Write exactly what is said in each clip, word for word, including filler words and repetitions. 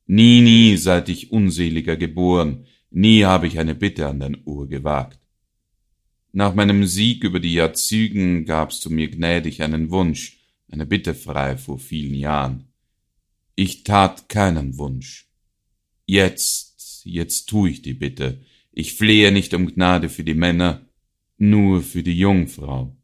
Nie, nie, seit ich unseliger geboren, nie habe ich eine Bitte an dein Ohr gewagt. Nach meinem Sieg über die Jahrzygen gabst du mir gnädig einen Wunsch, eine Bitte frei vor vielen Jahren. Ich tat keinen Wunsch. Jetzt, jetzt tu ich die Bitte. Ich flehe nicht um Gnade für die Männer, nur für die Jungfrau.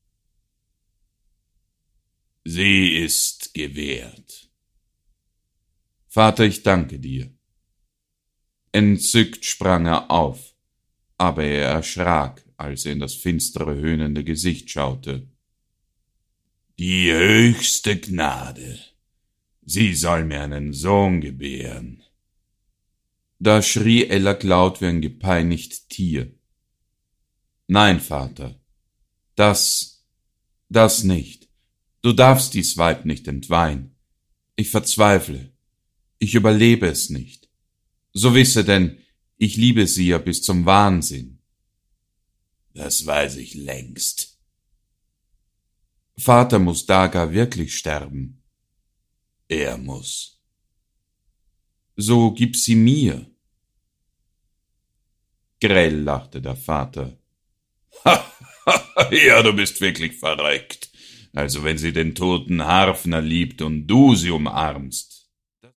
Sie ist gewährt. Vater, ich danke dir. Entzückt sprang er auf, aber er erschrak, als er in das finstere, höhnende Gesicht schaute. Die höchste Gnade, sie soll mir einen Sohn gebären. Da schrie Ellak laut wie ein gepeinigt Tier. Nein, Vater, das, das nicht. Du darfst dies Weib nicht entweihen. Ich verzweifle. Ich überlebe es nicht. So wisse denn, ich liebe sie ja bis zum Wahnsinn. Das weiß ich längst. Vater muss Daga wirklich sterben. Er muss. So gib sie mir. Grell lachte der Vater. Ja, du bist wirklich verreckt. Also wenn sie den toten Harfner liebt und du sie umarmst,